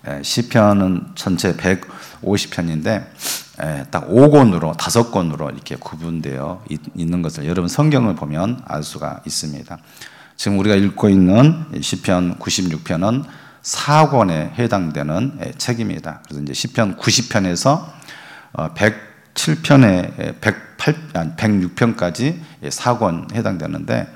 시편은 전체 150편인데 딱 5권으로 5권으로 이렇게 구분되어 있는 것을 여러분 성경을 보면 알 수가 있습니다. 지금 우리가 읽고 있는 시편 96편은 4권에 해당되는 책입니다. 그래서 이제 시편 90편에서 107편에 106편까지 4권 해당되는데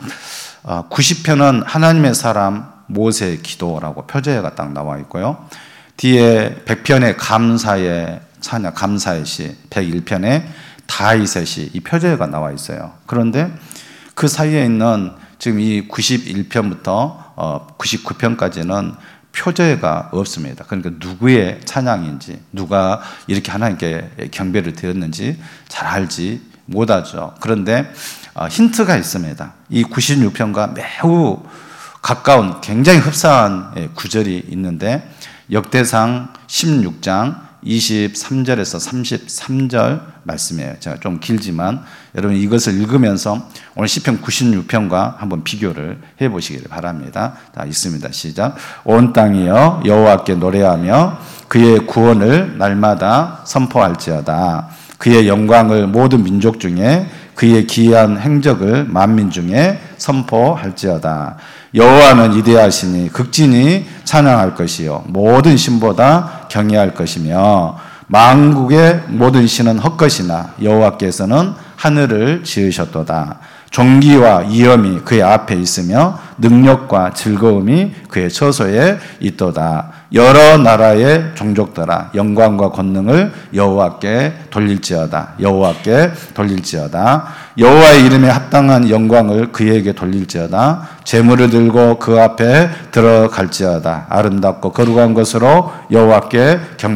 90편은 하나님의 사람 모세의 기도라고 표제가 딱 나와 있고요. 뒤에 100편의 감사의 찬양, 감사의 시, 101편에 다윗의 시, 이 표제가 나와 있어요. 그런데 그 사이에 있는 지금 이 91편부터 99편까지는 표제가 없습니다. 그러니까 누구의 찬양인지, 누가 이렇게 하나님께 경배를 드렸는지 잘 알지 못하죠. 그런데 힌트가 있습니다. 이 96편과 매우 가까운 굉장히 흡사한 구절이 있는데 역대상 16장 23절에서 33절 말씀이에요. 제가 좀 길지만 여러분 이것을 읽으면서 오늘 시편 96편과 한번 비교를 해보시기를 바랍니다. 자, 있습니다. 시작. 온 땅이여 여호와께 노래하며 그의 구원을 날마다 선포할지어다. 그의 영광을 모든 민족 중에 그의 기이한 행적을 만민 중에 선포할지어다. 여호와는 위대하시니 극진히 찬양할 것이요 모든 신보다 경외할 것이며 만국의 모든 신은 헛것이나 여호와께서는 하늘을 지으셨도다. 존귀와 위엄이 그의 앞에 있으며 능력과 즐거움이 그의 처소에 있도다. 여러 나라의 종족들아 영광과 권능을 여호와께 돌릴지어다. 여호와께 돌릴지어다. 여호와의 이름에 합당한 영광을 그에게 돌릴지어다. 재물을 들고 그 앞에 들어갈지어다. 아름답고 거룩한 것으로 여호와께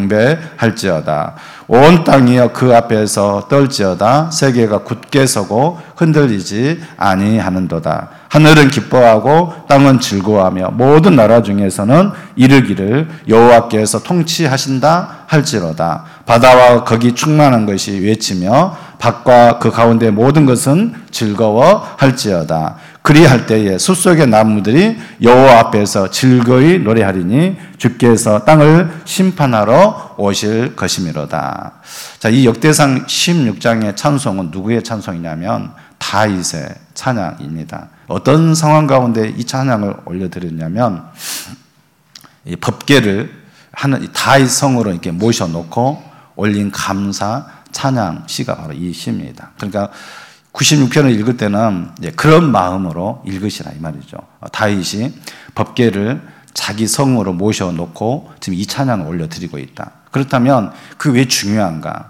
경배할지어다. 온 땅이여 그 앞에서 떨지어다. 세계가 굳게 서고 흔들리지 아니하는도다. 하늘은 기뻐하고 땅은 즐거워하며 모든 나라 중에서는 이르기를 여호와께서 통치하신다 할지로다. 바다와 거기 충만한 것이 외치며 밭과 그 가운데 모든 것은 즐거워할지어다. 그리할 때에 숲속의 나무들이 여호와 앞에서 즐거이 노래하리니 주께서 땅을 심판하러 오실 것이미로다. 자, 이 역대상 16장의 찬송은 누구의 찬송이냐면 다윗의 찬양입니다. 어떤 상황 가운데 이 찬양을 올려드렸냐면 이 법궤를 하는 다윗 성으로 이렇게 모셔놓고 올린 감사 찬양 시가 바로 이 시입니다. 그러니까 96편을 읽을 때는 그런 마음으로 읽으시라 이 말이죠. 다윗이 법궤를 자기 성으로 모셔놓고 지금 이 찬양을 올려드리고 있다. 그렇다면 그 왜 중요한가?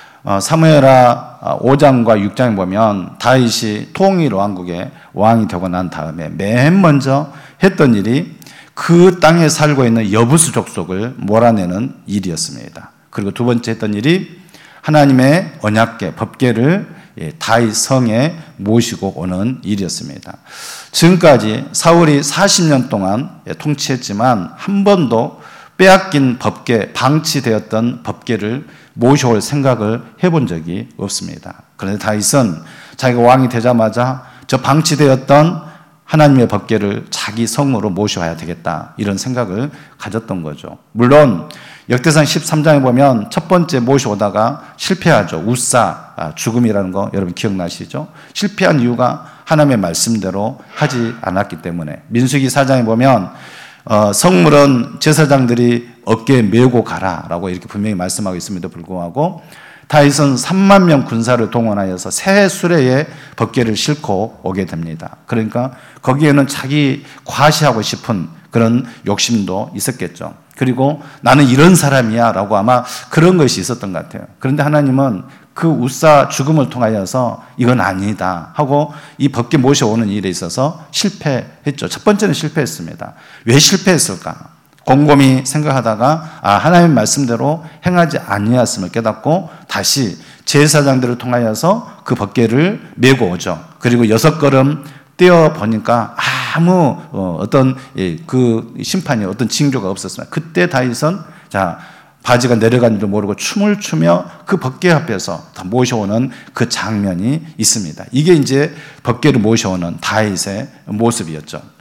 사무엘하 5장과 6장에 보면 다윗이 통일 왕국의 왕이 되고 난 다음에 맨 먼저 했던 일이 그 땅에 살고 있는 여부수 족속을 몰아내는 일이었습니다. 그리고 두 번째 했던 일이 하나님의 언약궤, 법궤를 다윗 성에 모시고 오는 일이었습니다. 지금까지 사울이 40년 동안 통치했지만 한 번도 빼앗긴 법궤, 방치되었던 법궤를 모셔올 생각을 해본 적이 없습니다. 그런데 다윗은 자기가 왕이 되자마자 저 방치되었던 하나님의 법궤를 자기 성으로 모셔와야 되겠다 이런 생각을 가졌던 거죠. 물론 역대상 13장에 보면 첫 번째 모셔오다가 실패하죠. 우사 죽음이라는 거 여러분 기억나시죠? 실패한 이유가 하나님의 말씀대로 하지 않았기 때문에. 민수기 4장에 보면 성물은 제사장들이 어깨에 메고 가라라고 이렇게 분명히 말씀하고 있음에도 불구하고 다윗은 3만 명 군사를 동원하여서 새 수레에 법궤를 싣고 오게 됩니다. 그러니까 거기에는 자기 과시하고 싶은 그런 욕심도 있었겠죠. 그리고 나는 이런 사람이야 라고 아마 그런 것이 있었던 것 같아요. 그런데 하나님은 그 우사 죽음을 통하여서 이건 아니다 하고 이 법궤 모셔오는 일에 있어서 실패했죠. 첫 번째는 실패했습니다. 왜 실패했을까? 곰곰이 생각하다가 하나님의 말씀대로 행하지 아니하였음을 깨닫고 다시 제사장들을 통하여서 그 법궤를 메고 오죠. 그리고 6걸음 뛰어 보니까 아무 어떤 그 심판이 어떤 징조가 없었습니다. 그때 다윗은 바지가 내려간 줄 모르고 춤을 추며 그 법궤 앞에서 모셔오는 그 장면이 있습니다. 이게 이제 법궤를 모셔오는 다윗의 모습이었죠.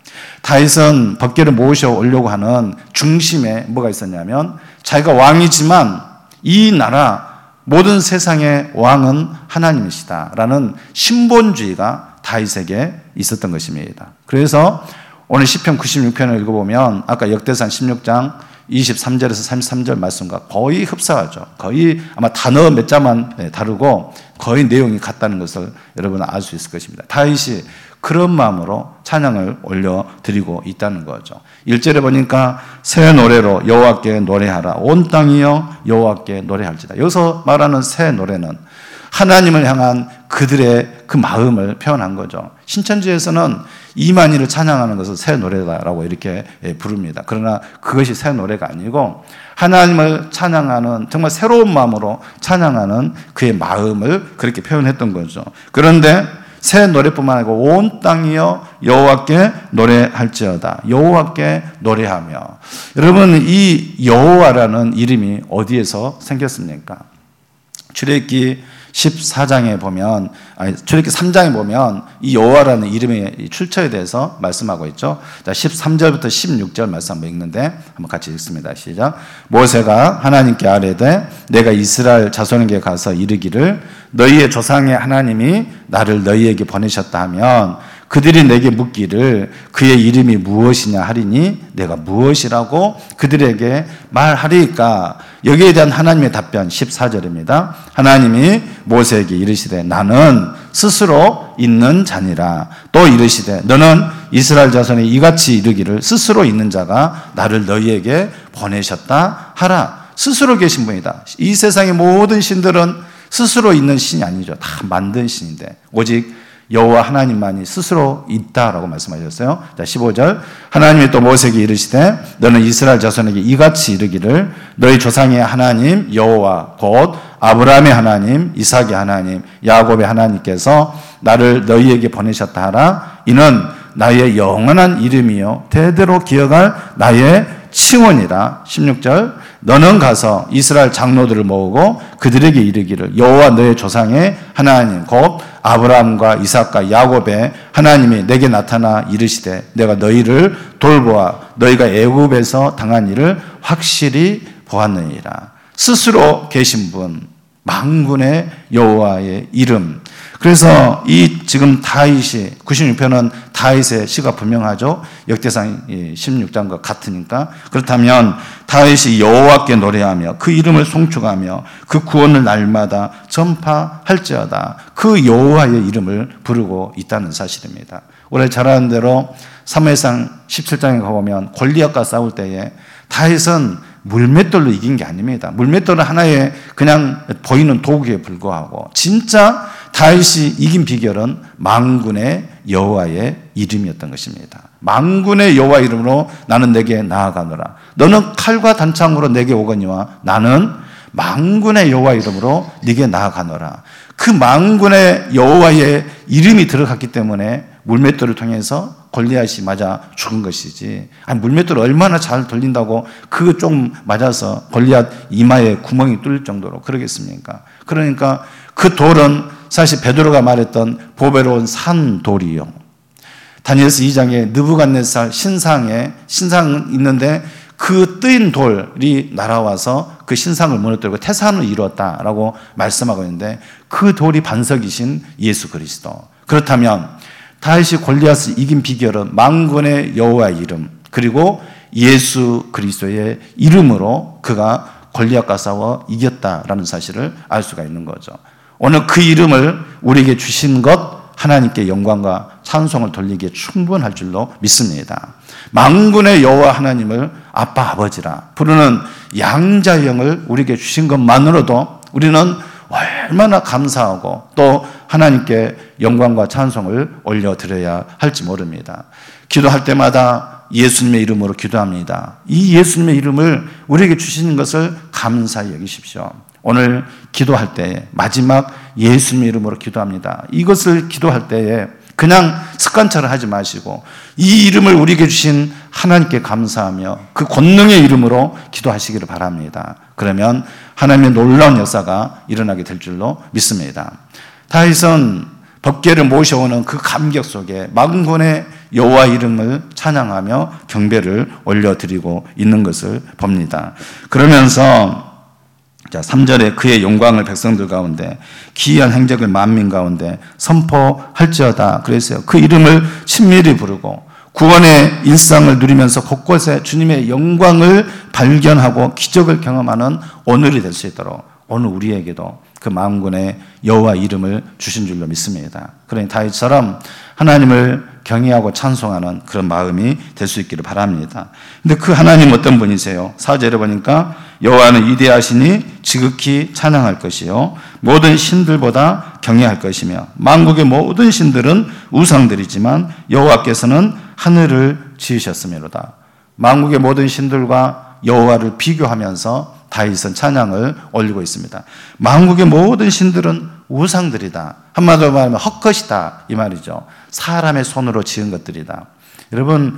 다윗은 법궤를 모셔오려고 하는 중심에 뭐가 있었냐면 자기가 왕이지만 이 나라 모든 세상의 왕은 하나님이시다라는 신본주의가 다윗에게 있었던 것입니다. 그래서 오늘 시편 96편을 읽어보면 아까 역대상 16장 23절에서 33절 말씀과 거의 흡사하죠. 거의 아마 단어 몇 자만 다르고 거의 내용이 같다는 것을 여러분은 알 수 있을 것입니다. 다윗이 그런 마음으로 찬양을 올려드리고 있다는 거죠. 1절에 보니까 새 노래로 여호와께 노래하라. 온 땅이여 여호와께 노래할지다. 여기서 말하는 새 노래는 하나님을 향한 그들의 그 마음을 표현한 거죠. 신천지에서는 이만희를 찬양하는 것을 새 노래다라고 이렇게 부릅니다. 그러나 그것이 새 노래가 아니고 하나님을 찬양하는 정말 새로운 마음으로 찬양하는 그의 마음을 그렇게 표현했던 거죠. 그런데 새 노래뿐만 아니고 온 땅이여 여호와께 노래할지어다. 여호와께 노래하며. 여러분, 이 여호와라는 이름이 어디에서 생겼습니까? 출애굽기 14장에 보면, 출애굽기 3장에 보면 이 여호와라는 이름의 출처에 대해서 말씀하고 있죠. 자, 13절부터 16절 말씀 한번 읽는데 한번 같이 읽습니다. 시작. 모세가 하나님께 아뢰되 내가 이스라엘 자손에게 가서 이르기를 너희의 조상의 하나님이 나를 너희에게 보내셨다 하면 그들이 내게 묻기를 그의 이름이 무엇이냐 하리니 내가 무엇이라고 그들에게 말하리까? 여기에 대한 하나님의 답변 14절입니다. 하나님이 모세에게 이르시되 나는 스스로 있는 자니라. 또 이르시되 너는 이스라엘 자손이 이같이 이르기를 스스로 있는 자가 나를 너희에게 보내셨다 하라. 스스로 계신 분이다. 이 세상의 모든 신들은 스스로 있는 신이 아니죠. 다 만든 신인데 오직 여호와 하나님만이 스스로 있다라고 말씀하셨어요. 자, 15절. 하나님이 또 모세에게 이르시되 너는 이스라엘 자손에게 이같이 이르기를 너희 조상의 하나님 여호와 곧 아브라함의 하나님, 이삭의 하나님, 야곱의 하나님께서 나를 너희에게 보내셨다 하라. 이는 나의 영원한 이름이요 대대로 기억할 나의 칭언이라. 16절. 너는 가서 이스라엘 장로들을 모으고 그들에게 이르기를 여호와 너의 조상의 하나님 곧 아브라함과 이삭과 야곱의 하나님이 내게 나타나 이르시되 내가 너희를 돌보아 너희가 애굽에서 당한 일을 확실히 보았느니라. 스스로 계신 분, 만군의 여호와의 이름. 그래서 이 지금 다윗이 96편은 다윗의 시가 분명하죠. 역대상 16장과 같으니까. 그렇다면 다윗이 여호와께 노래하며 그 이름을 송축하며 그 구원을 날마다 전파할지어다. 그 여호와의 이름을 부르고 있다는 사실입니다. 올해 잘 아는 대로 사무엘상 17장에 가보면 골리앗과 싸울 때에 다윗은 물맷돌로 이긴 게 아닙니다. 물맷돌은 하나의 그냥 보이는 도구에 불과하고 진짜 다윗이 이긴 비결은 만군의 여호와의 이름이었던 것입니다. 만군의 여호와 이름으로 나는 내게 나아가노라. 너는 칼과 단창으로 내게 오거니와 나는 만군의 여호와 이름으로 네게 나아가노라. 그 만군의 여호와의 이름이 들어갔기 때문에 물맷돌을 통해서 골리앗이 맞아 죽은 것이지. 아니, 물맷돌을 얼마나 잘 돌린다고 그거 좀 맞아서 골리앗 이마에 구멍이 뚫릴 정도로 그러겠습니까? 그러니까 그 돌은 사실 베드로가 말했던 보배로운 산돌이요. 다니엘서 2장에 느부갓네살 신상 있는데 그 뜨인 돌이 날아와서 그 신상을 무너뜨리고 태산을 이루었다라고 말씀하고 있는데 그 돌이 반석이신 예수 그리스도. 그렇다면 다윗이 골리앗을 이긴 비결은 만군의 여호와의 이름 그리고 예수 그리스도의 이름으로 그가 골리앗과 싸워 이겼다라는 사실을 알 수가 있는 거죠. 오늘 그 이름을 우리에게 주신 것 하나님께 영광과 찬송을 돌리기에 충분할 줄로 믿습니다. 만군의 여호와 하나님을 아빠 아버지라 부르는 양자형을 우리에게 주신 것만으로도 우리는 얼마나 감사하고 또 하나님께 영광과 찬송을 올려드려야 할지 모릅니다. 기도할 때마다 예수님의 이름으로 기도합니다. 이 예수님의 이름을 우리에게 주시는 것을 감사히 여기십시오. 오늘 기도할 때에 마지막 예수님의 이름으로 기도합니다. 이것을 기도할 때에 그냥 습관처럼 하지 마시고 이 이름을 우리에게 주신 하나님께 감사하며 그 권능의 이름으로 기도하시기를 바랍니다. 그러면 하나님의 놀라운 역사가 일어나게 될 줄로 믿습니다. 다윗은 법궤를 모셔오는 그 감격 속에 만군의 여호와 이름을 찬양하며 경배를 올려드리고 있는 것을 봅니다. 그러면서 3절에 그의 영광을 백성들 가운데 기이한 행적을 만민 가운데 선포할지어다 그랬어요. 그 이름을 친밀히 부르고 구원의 일상을 누리면서 곳곳에 주님의 영광을 발견하고 기적을 경험하는 오늘이 될 수 있도록 오늘 우리에게도 그 만군의 여호와 이름을 주신 줄로 믿습니다. 그러니 다윗처럼 하나님을 경외하고 찬송하는 그런 마음이 될 수 있기를 바랍니다. 근데 그 하나님 어떤 분이세요? 4절에 보니까 여호와는 위대하시니 지극히 찬양할 것이요 모든 신들보다 경외할 것이며 만국의 모든 신들은 우상들이지만 여호와께서는 하늘을 지으셨음이로다. 만국의 모든 신들과 여호와를 비교하면서 다윗은 찬양을 올리고 있습니다. 만국의 모든 신들은 우상들이다. 한마디로 말하면 헛것이다 이 말이죠. 사람의 손으로 지은 것들이다. 여러분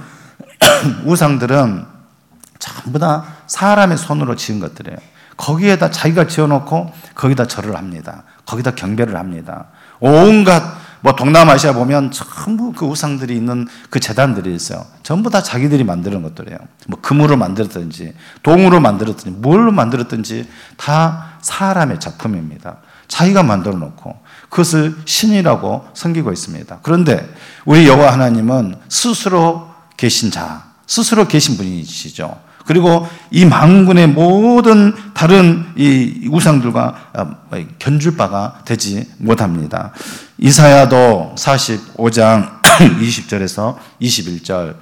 우상들은 전부 다 사람의 손으로 지은 것들이에요. 거기에다 자기가 지어놓고 거기다 절을 합니다. 거기다 경배를 합니다. 온갖 동남아시아 보면 전부 그 우상들이 있는 그 제단들이 있어요. 전부 다 자기들이 만드는 것들이에요. 금으로 만들었든지 동으로 만들었든지 뭘로 만들었든지 다 사람의 작품입니다. 자기가 만들어 놓고 그것을 신이라고 섬기고 있습니다. 그런데 우리 여호와 하나님은 스스로 계신 자, 스스로 계신 분이시죠. 그리고 이 만군의 모든 다른 이 우상들과 견줄 바가 되지 못합니다. 이사야도 45장 20절에서 21절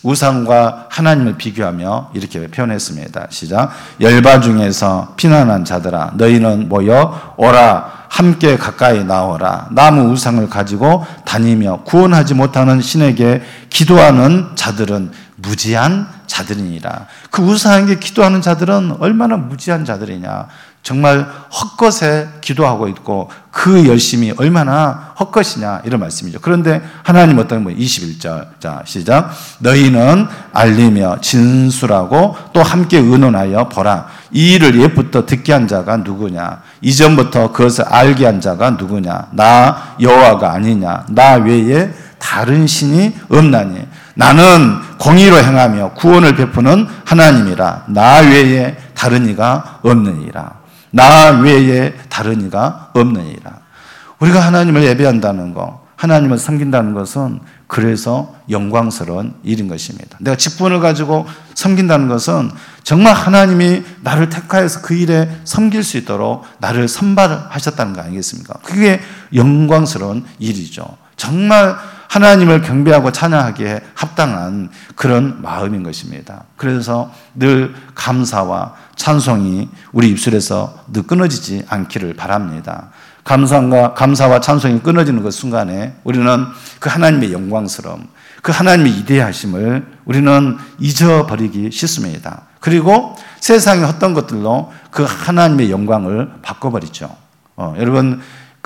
우상과 하나님을 비교하며 이렇게 표현했습니다. 시작. 열바 중에서 피난한 자들아 너희는 모여 오라 함께 가까이 나오라. 나무 우상을 가지고 다니며 구원하지 못하는 신에게 기도하는 자들은 무지한 자들이니라. 그 우상에게 기도하는 자들은 얼마나 무지한 자들이냐. 정말 헛것에 기도하고 있고 그 열심이 얼마나 헛것이냐 이런 말씀이죠. 그런데 하나님 어떤 분 21절 자 시작. 너희는 알리며 진술하고 또 함께 의논하여 보라. 이 일을 옛부터 듣게 한 자가 누구냐. 이전부터 그것을 알게 한 자가 누구냐. 나 여호와가 아니냐. 나 외에 다른 신이 없나니. 나는 공의로 행하며 구원을 베푸는 하나님이라. 나 외에 다른 이가 없느니라. 나 외에 다른 이가 없느니라. 우리가 하나님을 예배한다는 것, 하나님을 섬긴다는 것은 그래서 영광스러운 일인 것입니다. 내가 직분을 가지고 섬긴다는 것은 정말 하나님이 나를 택하여서 그 일에 섬길 수 있도록 나를 선발하셨다는 거 아니겠습니까? 그게 영광스러운 일이죠. 정말 하나님을 경배하고 찬양하기에 합당한 그런 마음인 것입니다. 그래서 늘 감사와 찬송이 우리 입술에서 늘 끊어지지 않기를 바랍니다. 감사와 찬송이 끊어지는 그 순간에 우리는 그 하나님의 영광스러움, 그 하나님의 이대하심을 우리는 잊어버리기 쉽습니다. 그리고 세상의 어떤 것들로 그 하나님의 영광을 바꿔버리죠. 여러분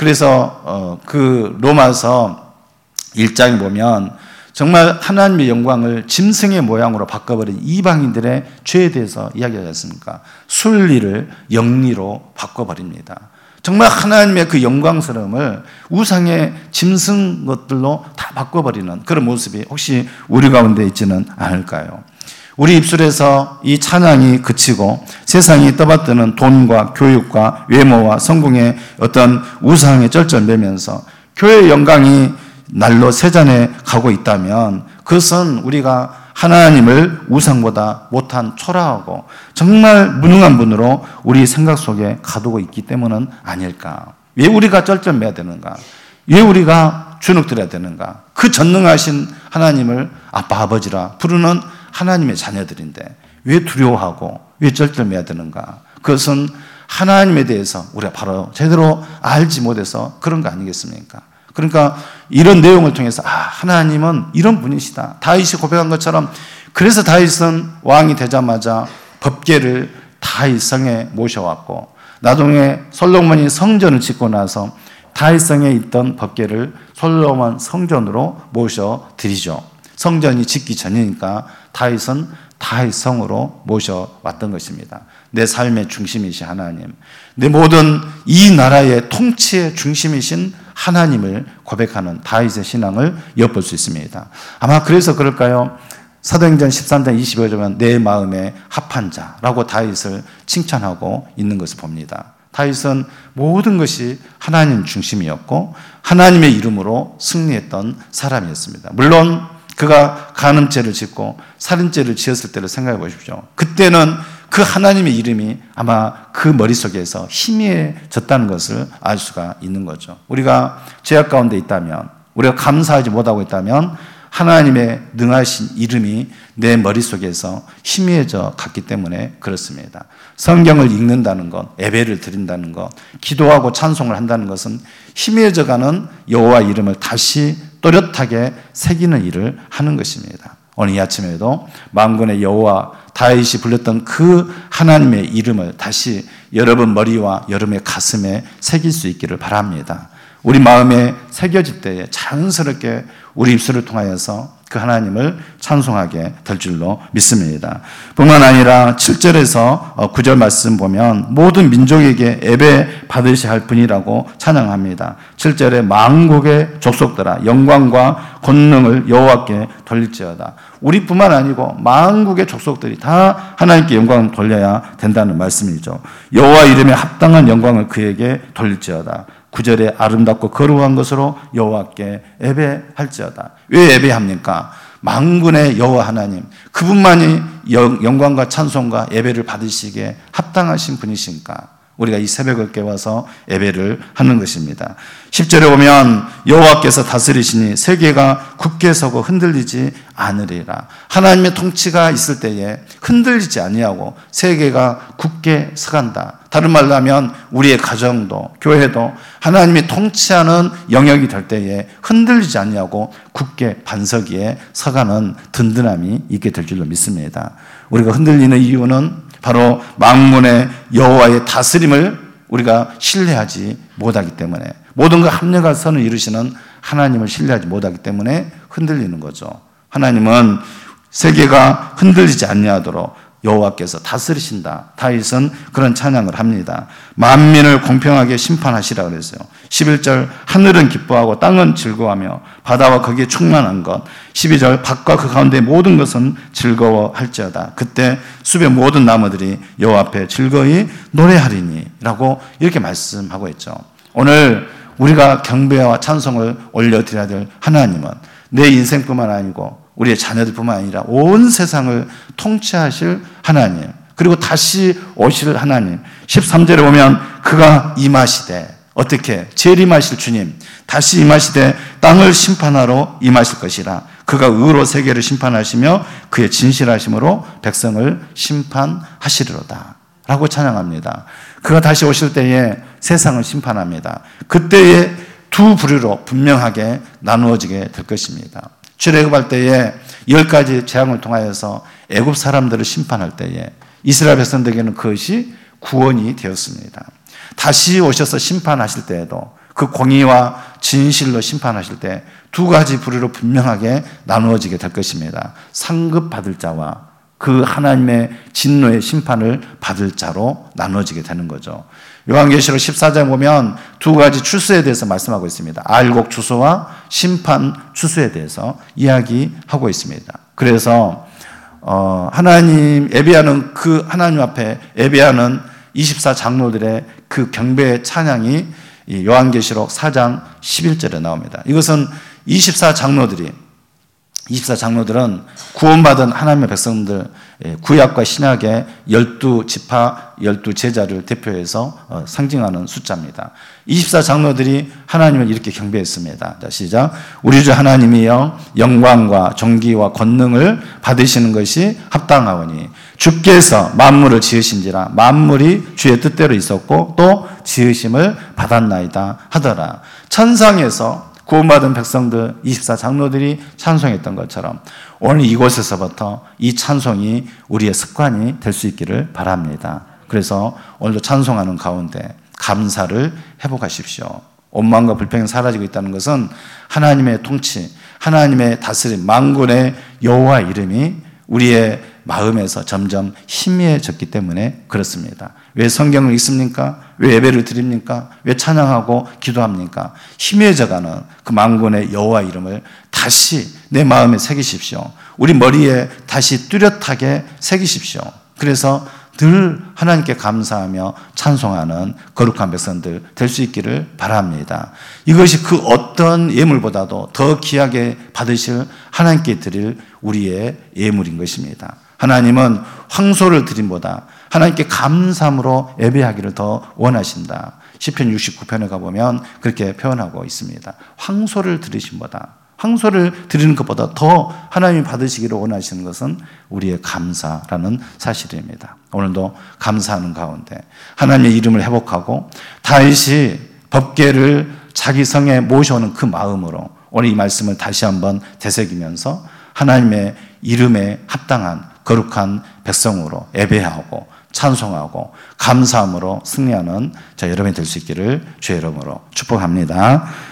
그래서 그 로마서 1장에 보면 정말 하나님의 영광을 짐승의 모양으로 바꿔버린 이방인들의 죄에 대해서 이야기하지 않습니까? 순리를 영리로 바꿔버립니다. 정말 하나님의 그 영광스러움을 우상의 짐승 것들로 다 바꿔버리는 그런 모습이 혹시 우리 가운데 있지는 않을까요? 우리 입술에서 이 찬양이 그치고 세상이 떠받드는 돈과 교육과 외모와 성공의 어떤 우상에 쩔쩔매면서 교회의 영광이 날로 세잔해 가고 있다면 그것은 우리가 하나님을 우상보다 못한 초라하고 정말 무능한 분으로 우리 생각 속에 가두고 있기 때문은 아닐까. 왜 우리가 쩔쩔매야 되는가? 왜 우리가 주눅들어야 되는가? 그 전능하신 하나님을 아빠 아버지라 부르는 하나님의 자녀들인데 왜 두려워하고 왜 쩔쩔매야 되는가? 그것은 하나님에 대해서 우리가 바로 제대로 알지 못해서 그런 거 아니겠습니까? 그러니까 이런 내용을 통해서 하나님은 이런 분이시다. 다윗이 고백한 것처럼 그래서 다윗은 왕이 되자마자 법궤를 다윗성에 모셔왔고 나중에 솔로몬이 성전을 짓고 나서 다윗성에 있던 법궤를 솔로몬 성전으로 모셔드리죠. 성전이 짓기 전이니까 다윗은 다윗성으로 모셔왔던 것입니다. 내 삶의 중심이신 하나님, 내 모든 이 나라의 통치의 중심이신 하나님을 고백하는 다윗의 신앙을 엿볼 수 있습니다. 아마 그래서 그럴까요? 사도행전 13장 25절은 내 마음에 합한 자라고 다윗을 칭찬하고 있는 것을 봅니다. 다윗은 모든 것이 하나님 중심이었고 하나님의 이름으로 승리했던 사람이었습니다. 물론 그가 간음죄를 짓고 살인죄를 지었을 때를 생각해 보십시오. 그때는 그 하나님의 이름이 아마 그 머릿속에서 희미해졌다는 것을 알 수가 있는 거죠. 우리가 죄악 가운데 있다면, 우리가 감사하지 못하고 있다면 하나님의 능하신 이름이 내 머릿속에서 희미해져 갔기 때문에 그렇습니다. 성경을 읽는다는 것, 예배를 드린다는 것, 기도하고 찬송을 한다는 것은 희미해져 가는 여호와 이름을 다시 또렷하게 새기는 일을 하는 것입니다. 오늘 이 아침에도 만군의 여호와 다윗이 불렸던 그 하나님의 이름을 다시 여러분 머리와 여러분의 가슴에 새길 수 있기를 바랍니다. 우리 마음에 새겨질 때에 자연스럽게 우리 입술을 통하여서 그 하나님을 찬송하게 될 줄로 믿습니다. 뿐만 아니라 7절에서 9절 말씀 보면 모든 민족에게 예배 받으셔야 할 분이라고 찬양합니다. 7절에 만국의 족속들아 영광과 권능을 여호와께 돌릴지어다. 우리뿐만 아니고 만국의 족속들이 다 하나님께 영광을 돌려야 된다는 말씀이죠. 여호와 이름에 합당한 영광을 그에게 돌릴지어다. 9절에 아름답고 거룩한 것으로 여호와께 예배할지어다. 왜 예배합니까? 만군의 여호와 하나님, 그분만이 영광과 찬송과 예배를 받으시기에 합당하신 분이신가? 우리가 이 새벽을 깨워서 예배를 하는 것입니다. 10절에 보면 여호와께서 다스리시니 세계가 굳게 서고 흔들리지 않으리라. 하나님의 통치가 있을 때에 흔들리지 아니하고 세계가 굳게 서간다. 다른 말로 하면 우리의 가정도 교회도 하나님이 통치하는 영역이 될 때에 흔들리지 아니하고 굳게 반석 위에 서가는 든든함이 있게 될 줄로 믿습니다. 우리가 흔들리는 이유는 바로 만군의 여호와의 다스림을 우리가 신뢰하지 못하기 때문에, 모든 것 합력한 선을 이루시는 하나님을 신뢰하지 못하기 때문에 흔들리는 거죠. 하나님은 세계가 흔들리지 아니하도록 여호와께서 다스리신다. 다윗은 그런 찬양을 합니다. 만민을 공평하게 심판하시라 그랬어요. 11절 하늘은 기뻐하고 땅은 즐거워하며 바다와 거기에 충만한 것. 12절 밭과 그 가운데 모든 것은 즐거워할지어다. 그때 숲의 모든 나무들이 여호와 앞에 즐거이 노래하리니 라고 이렇게 말씀하고 있죠. 오늘 우리가 경배와 찬송을 올려드려야 될 하나님은 내 인생뿐만 아니고 우리의 자녀들뿐만 아니라 온 세상을 통치하실 하나님, 그리고 다시 오실 하나님. 13절에 보면 그가 임하시되, 어떻게? 재림하실 주님, 다시 임하시되 땅을 심판하러 임하실 것이라. 그가 의로 세계를 심판하시며 그의 진실하심으로 백성을 심판하시리로다 라고 찬양합니다. 그가 다시 오실 때에 세상을 심판합니다. 그때에 두 부류로 분명하게 나누어지게 될 것입니다. 출애굽할 때에 10가지 재앙을 통하여서 애굽 사람들을 심판할 때에 이스라엘 백성들에게는 그것이 구원이 되었습니다. 다시 오셔서 심판하실 때에도 그 공의와 진실로 심판하실 때 두 가지 부류로 분명하게 나누어지게 될 것입니다. 상급 받을 자와 그 하나님의 진노의 심판을 받을 자로 나누어지게 되는 거죠. 요한계시록 14장 보면 두 가지 추수에 대해서 말씀하고 있습니다. 알곡 추수와 심판 추수에 대해서 이야기하고 있습니다. 그래서 하나님 예배하는 그 하나님 앞에 예배하는 24장로들의 그 경배의 찬양이 요한계시록 4장 11절에 나옵니다. 이것은 24장로들은 구원받은 하나님의 백성들, 구약과 신약의 12지파, 12제자를 대표해서 상징하는 숫자입니다. 24장로들이 하나님을 이렇게 경배했습니다. 자, 시작. 우리 주 하나님이여 영광과 존귀와 권능을 받으시는 것이 합당하오니 주께서 만물을 지으신지라 만물이 주의 뜻대로 있었고 또 지으심을 받았나이다 하더라. 천상에서 구원받은 백성들 24장로들이 찬송했던 것처럼 오늘 이곳에서부터 이 찬송이 우리의 습관이 될 수 있기를 바랍니다. 그래서 오늘도 찬송하는 가운데 감사를 회복하십시오. 원망과 불평이 사라지고 있다는 것은 하나님의 통치, 하나님의 다스림, 만군의 여호와 이름이 우리의 마음에서 점점 희미해졌기 때문에 그렇습니다. 왜 성경을 읽습니까? 왜 예배를 드립니까? 왜 찬양하고 기도합니까? 희미해져가는 그 만군의 여호와 이름을 다시 내 마음에 새기십시오. 우리 머리에 다시 뚜렷하게 새기십시오. 그래서 늘 하나님께 감사하며 찬송하는 거룩한 백성들 될 수 있기를 바랍니다. 이것이 그 어떤 예물보다도 더 귀하게 받으실 하나님께 드릴 우리의 예물인 것입니다. 하나님은 황소를 드림보다 하나님께 감사함으로 예배하기를 더 원하신다. 시편 69편에 가보면 그렇게 표현하고 있습니다. 황소를 드리심보다, 황소를 드리는 것보다 더 하나님이 받으시기를 원하시는 것은 우리의 감사라는 사실입니다. 오늘도 감사하는 가운데 하나님의 이름을 회복하고 다시 법궤를 자기 성에 모셔오는 그 마음으로 오늘 이 말씀을 다시 한번 되새기면서 하나님의 이름에 합당한 거룩한 백성으로 예배하고 찬송하고 감사함으로 승리하는 저 여러분이 될 수 있기를 주의 이름으로 축복합니다.